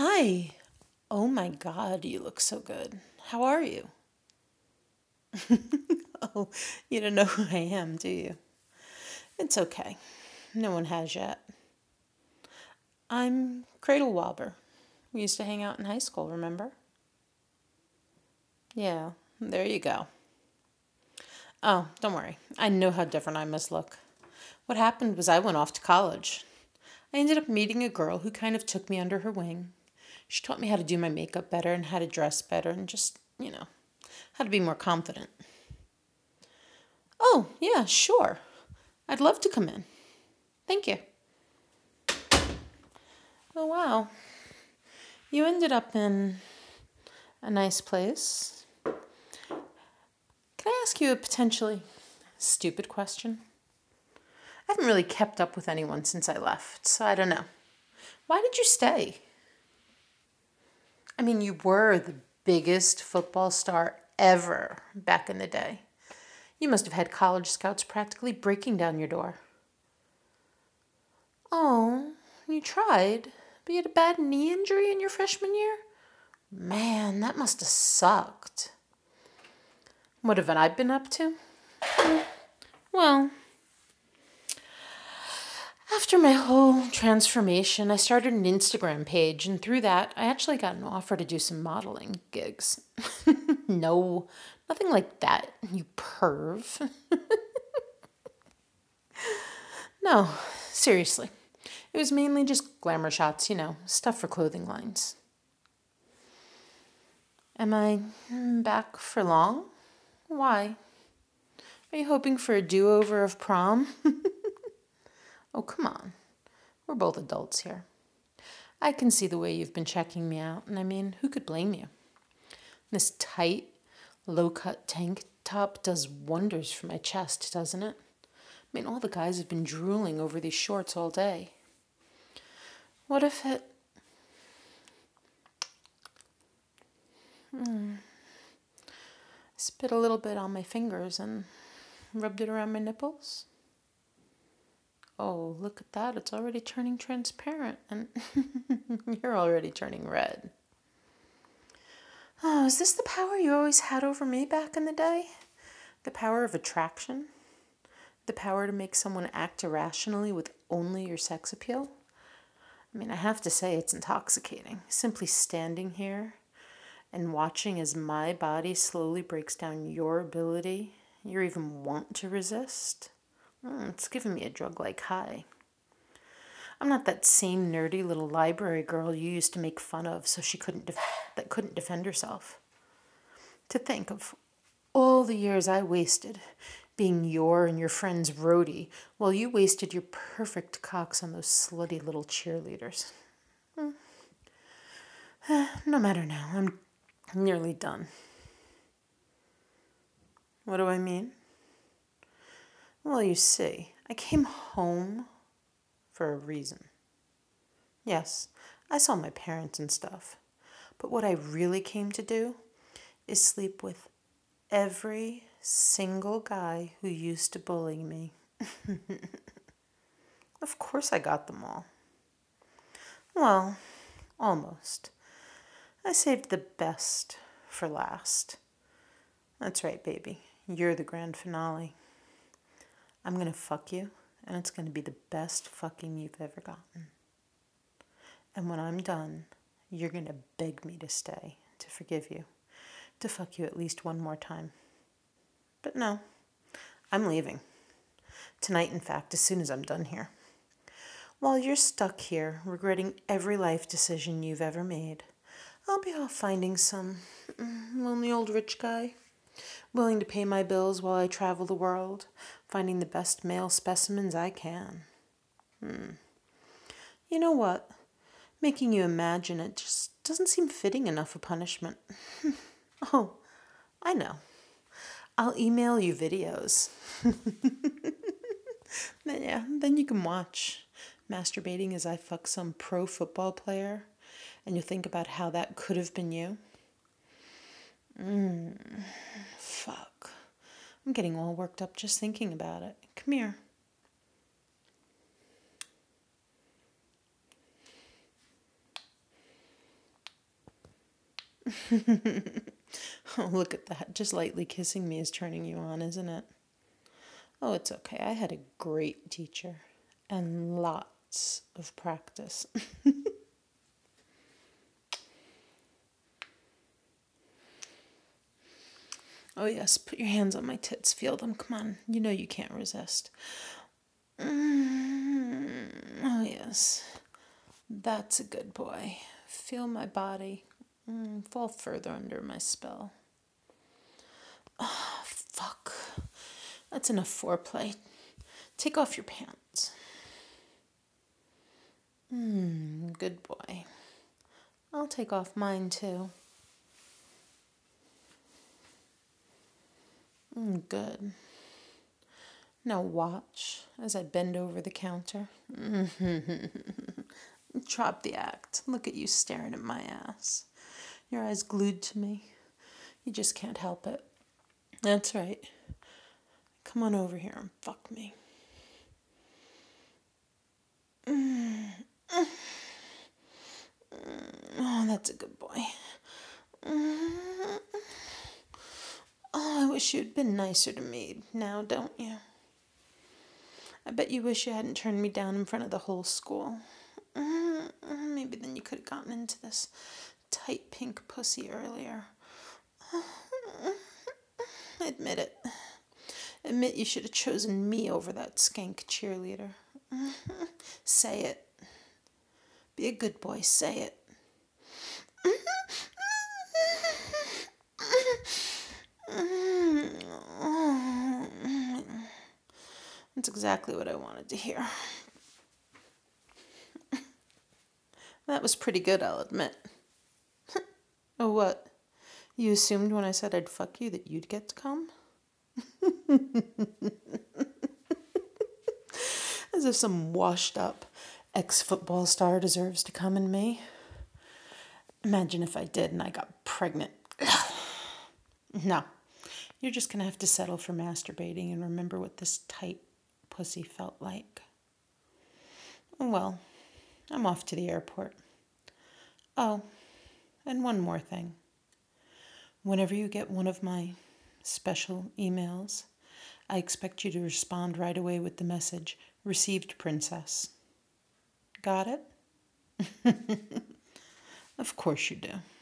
Hi. Oh my God, you look so good. How are you? Oh, you don't know who I am, do you? It's okay. No one has yet. I'm Cradle Wobber. We used to hang out in high school, remember? Yeah, there you go. Oh, don't worry. I know how different I must look. What happened was I went off to college. I ended up meeting a girl who kind of took me under her wing. She taught me how to do my makeup better and how to dress better and just, how to be more confident. Oh, yeah, sure. I'd love to come in. Thank you. Oh, wow. You ended up in a nice place. Can I ask you a potentially stupid question? I haven't really kept up with anyone since I left, so I don't know. Why did you stay? I mean, you were the biggest football star ever back in the day. You must have had college scouts practically breaking down your door. Oh, you tried, but you had a bad knee injury in your freshman year? Man, that must have sucked. What have I been up to? Well, after my whole transformation, I started an Instagram page, and through that, I actually got an offer to do some modeling gigs. No, nothing like that, you perv. No, seriously. It was mainly just glamour shots, stuff for clothing lines. Am I back for long? Why? Are you hoping for a do-over of prom? Oh, come on. We're both adults here. I can see the way you've been checking me out, and I mean, who could blame you? This tight, low-cut tank top does wonders for my chest, doesn't it? I mean, all the guys have been drooling over these shorts all day. What if it... spit a little bit on my fingers and rubbed it around my nipples? Oh, look at that. It's already turning transparent, and you're already turning red. Oh, is this the power you always had over me back in the day? The power of attraction? The power to make someone act irrationally with only your sex appeal? I mean, I have to say it's intoxicating. Simply standing here and watching as my body slowly breaks down your ability, you even want to resist. It's giving me a drug-like high. I'm not that same nerdy little library girl you used to make fun of so she couldn't defend herself. To think of all the years I wasted being your and your friend's roadie while you wasted your perfect cocks on those slutty little cheerleaders. No matter now, I'm nearly done. What do I mean? Well, you see, I came home for a reason. Yes, I saw my parents and stuff. But what I really came to do is sleep with every single guy who used to bully me. Of course I got them all. Well, almost. I saved the best for last. That's right, baby. You're the grand finale. I'm gonna fuck you, and it's gonna be the best fucking you've ever gotten. And when I'm done, you're gonna beg me to stay, to forgive you, to fuck you at least one more time. But no, I'm leaving. Tonight, in fact, as soon as I'm done here. While you're stuck here, regretting every life decision you've ever made, I'll be off finding some lonely old rich guy, willing to pay my bills while I travel the world, finding the best male specimens I can. You know what? Making you imagine it just doesn't seem fitting enough a punishment. Oh, I know. I'll email you videos. Then you can watch masturbating as I fuck some pro football player, and you'll think about how that could have been you. Fuck. I'm getting all worked up just thinking about it. Come here. Oh, look at that. Just lightly kissing me is turning you on, isn't it? Oh, it's okay. I had a great teacher and lots of practice. Oh, yes, put your hands on my tits. Feel them. Come on. You know you can't resist. Oh, yes. That's a good boy. Feel my body. Fall further under my spell. Oh, fuck. That's enough foreplay. Take off your pants. Good boy. I'll take off mine too. Good. Now watch as I bend over the counter. Drop the act. Look at you staring at my ass. Your eyes glued to me. You just can't help it. That's right. Come on over here and fuck me. Oh, that's a good boy. Oh, I wish you'd been nicer to me now, don't you? I bet you wish you hadn't turned me down in front of the whole school. Maybe then you could have gotten into this tight pink pussy earlier. Admit it. Admit you should have chosen me over that skank cheerleader. Say it. Be a good boy, say it. That's exactly what I wanted to hear. That was pretty good, I'll admit. Oh, what? You assumed when I said I'd fuck you that you'd get to come? As if some washed up ex-football star deserves to come in me. Imagine if I did and I got pregnant. No. You're just going to have to settle for masturbating and remember what this tight pussy felt like. Well, I'm off to the airport. Oh, and one more thing. Whenever you get one of my special emails, I expect you to respond right away with the message, "Received, Princess." Got it? Of course you do.